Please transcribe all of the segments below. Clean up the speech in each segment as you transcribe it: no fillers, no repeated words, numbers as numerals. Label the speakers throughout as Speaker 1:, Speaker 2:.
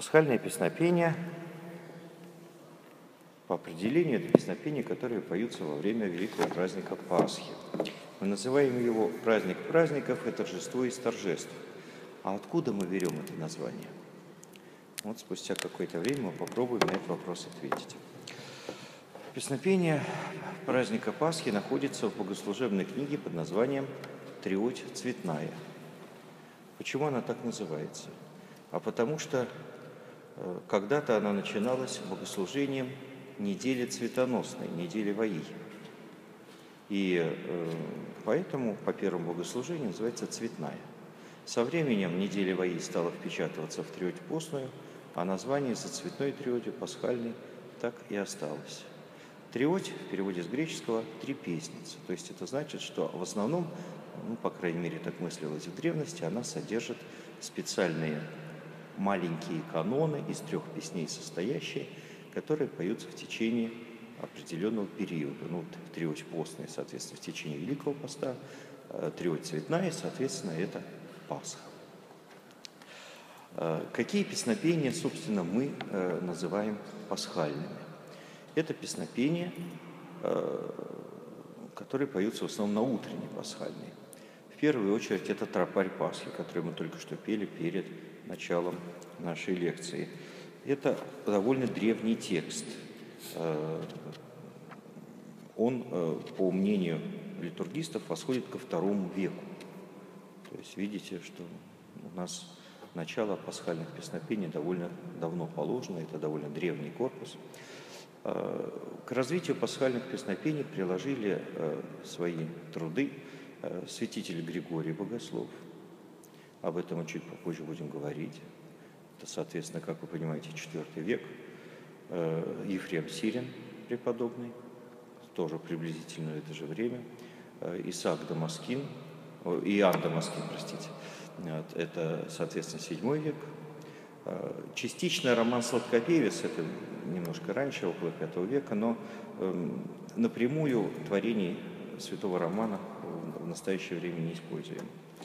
Speaker 1: Пасхальное песнопение, по определению, это песнопения, которые поются во время великого праздника Пасхи. Мы называем его праздник праздников и торжество из торжеств. А откуда мы берем это название? Вот спустя какое-то время мы попробуем на этот вопрос ответить. Песнопение праздника Пасхи находится в богослужебной книге под названием «Триоть цветная». Почему она так называется? А потому что когда-то она начиналась богослужением недели цветоносной, недели Ваи. И поэтому по первому богослужению называется цветная. Со временем неделя Ваи стала впечатываться в триоть постную, а название за цветной триотью пасхальной так и осталось. Триоть в переводе с греческого «трепесница». То есть это значит, что в основном, по крайней мере так мыслилось в древности, она содержит специальные маленькие каноны из 3 песней состоящие, которые поются в течение определенного периода. Триоть постная, соответственно, в течение Великого Поста, триоть цветная, соответственно, это Пасха. Какие песнопения, собственно, мы называем пасхальными? Это песнопения, которые поются в основном на утренней пасхальной. В первую очередь это тропарь Пасхи, который мы только что пели перед началом нашей лекции. Это довольно древний текст. Он, по мнению литургистов, восходит ко II веку. То есть видите, что у нас начало пасхальных песнопений довольно давно положено, это довольно древний корпус. К развитию пасхальных песнопений приложили свои труды святитель Григорий Богослов. Об этом мы чуть попозже будем говорить. Это, соответственно, как вы понимаете, IV век. Ефрем Сирин преподобный, тоже приблизительно в это же время. Иоанн Дамаскин, простите. Это, соответственно, VII век. Частично роман «Сладкопевец», это немножко раньше, около V века, но напрямую творений святого Романа в настоящее время не используем.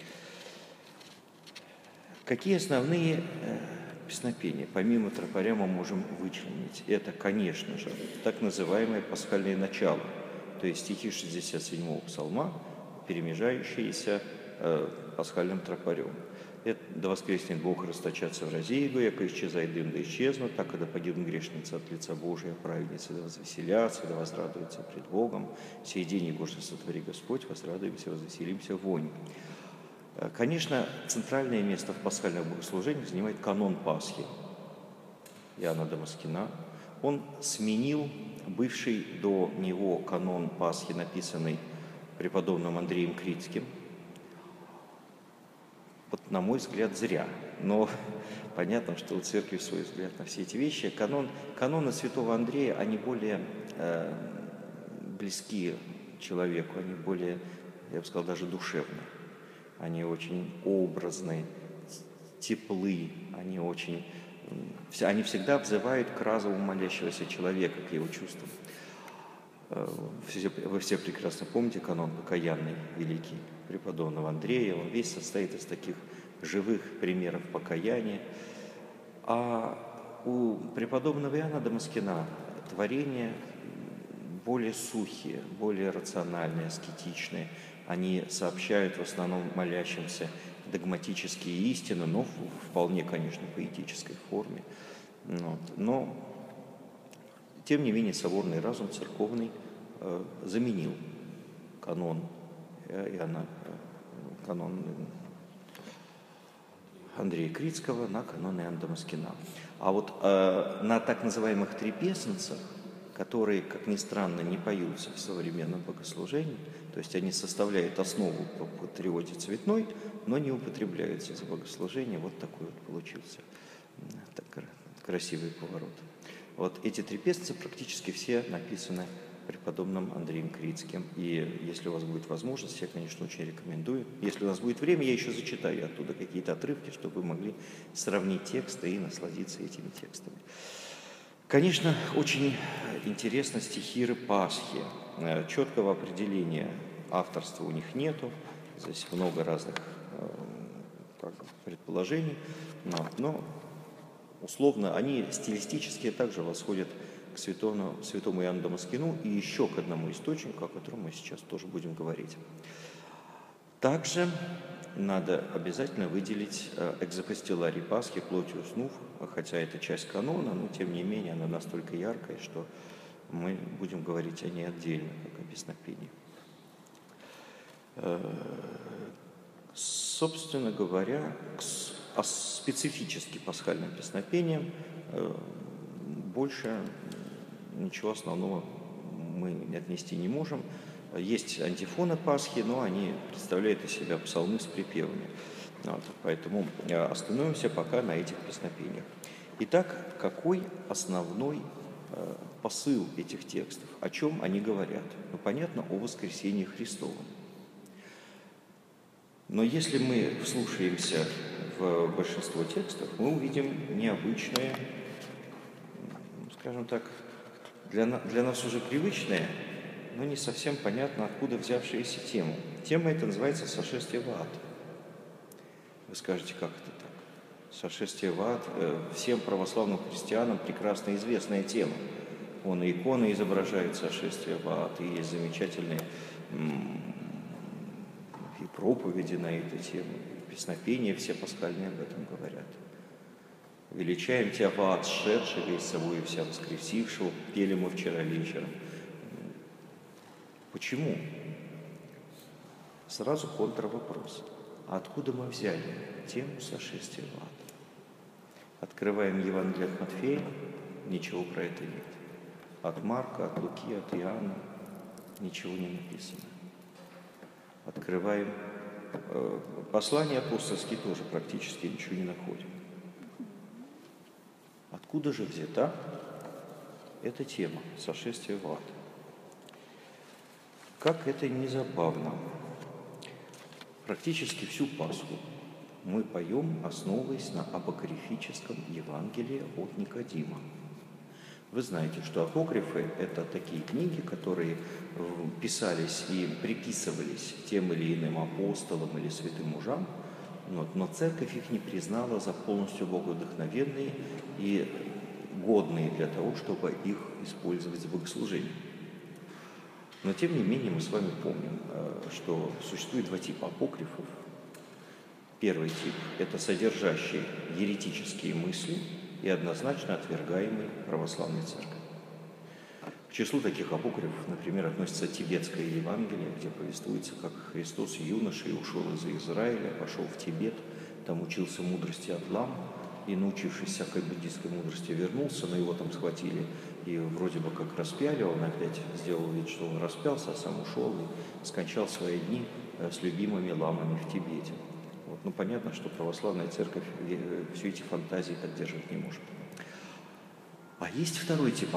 Speaker 1: Какие основные песнопения, помимо тропаря, мы можем вычленить? Это, конечно же, так называемое пасхальное начало, то есть стихи 67-го псалма, перемежающиеся пасхальным тропарем. Это «Да воскреснет Бог, расточаться в разейгу, яко исчезает дым, да исчезнут, так и да погибнут грешницы от лица Божия, праведницы да возвеселятся, да возрадуются пред Богом, сей день Божий сотвори Господь, возрадуемся, возвеселимся вонь». Конечно, центральное место в пасхальных богослужениях занимает канон Пасхи Иоанна Дамаскина. Он сменил бывший до него канон Пасхи, написанный преподобным Андреем Критским. Вот, на мой взгляд, зря. Но понятно, что у церкви свой взгляд на все эти вещи. Каноны святого Андрея, они более близки человеку, они более, я бы сказал, даже душевные. Они очень образные, теплы, они всегда взывают к разуму молящегося человека, к его чувствам. Вы все прекрасно помните канон покаянный великий преподобного Андрея. Он весь состоит из таких живых примеров покаяния. А у преподобного Иоанна Дамаскина творения более сухие, более рациональные, аскетичные. Они сообщают в основном молящимся догматические истины, но в вполне, конечно, поэтической форме. Но, тем не менее, соборный разум церковный заменил канон Андрея Критского на канон Иоанна Дамаскина. А вот на так называемых трепесницах, которые, как ни странно, не поются в современном богослужении, то есть они составляют основу по триоте цветной, но не употребляются за богослужение. Вот такой вот получился красивый поворот. Вот эти трепесницы практически все написаны преподобным Андреем Критским. И если у вас будет возможность, я, конечно, очень рекомендую. Если у нас будет время, я еще зачитаю оттуда какие-то отрывки, чтобы вы могли сравнить тексты и насладиться этими текстами. Конечно, очень интересно стихиры Пасхи. Четкого определения авторства у них нету. Здесь много разных предположений. Но условно, они стилистически также восходят к святому Иоанну Дамаскину и еще к одному источнику, о котором мы сейчас тоже будем говорить. Также надо обязательно выделить экзопостиларий Пасхи «Плотью снув», хотя это часть канона, но тем не менее она настолько яркая, что мы будем говорить о ней отдельно, как о песнопении. Собственно говоря, о специфически пасхальным песнопениям больше ничего основного мы отнести не можем. Есть антифоны Пасхи, но они представляют из себя псалмы с припевами. Поэтому остановимся пока на этих песнопениях. Итак, какой основной посыл этих текстов? О чем они говорят? Ну, понятно, о воскресении Христовом. Но если мы вслушаемся в большинство текстов, мы увидим необычное, скажем так, для нас уже привычное, но не совсем понятно, откуда взявшаяся тема. Тема эта называется «Сошествие в ад». Вы скажете, как это так? Сошествие в ад всем православным христианам прекрасно известная тема. Вон и иконы изображают сошествие в ад, и есть замечательные и проповеди на эту тему, песнопения все пасхальные об этом говорят. «Величаем Тебя в ад сшедшего, и с собой вся воскресившего, пели мы вчера вечером». Почему? Сразу контрвопрос. А откуда мы взяли тему сошествия в ад? Открываем Евангелие от Матфея, ничего про это нет. От Марка, от Луки, от Иоанна ничего не написано. Открываем послания апостольские, тоже практически ничего не находим. Откуда же взята эта тема сошествия в ад? Как это не забавно. Практически всю Пасху мы поем, основываясь на апокрифическом Евангелии от Никодима. Вы знаете, что апокрифы – это такие книги, которые писались и приписывались тем или иным апостолам или святым мужам, но церковь их не признала за полностью боговдохновенные и годные для того, чтобы их использовать в богослужении. Но тем не менее мы с вами помним, что существует два типа апокрифов. Первый тип – это содержащие еретические мысли и однозначно отвергаемые православной церковью. К числу таких апокрифов, например, относится Тибетское Евангелие, где повествуется, как Христос юношей ушел из Израиля, пошел в Тибет, там учился мудрости от лам, и, научившись всякой буддийской мудрости, вернулся, но его там схватили и вроде бы как распяли, он опять сделал вид, что он распялся, а сам ушел и скончал свои дни с любимыми ламами в Тибете. Вот, ну, понятно, что православная церковь все эти фантазии поддерживать не может. А есть второй тип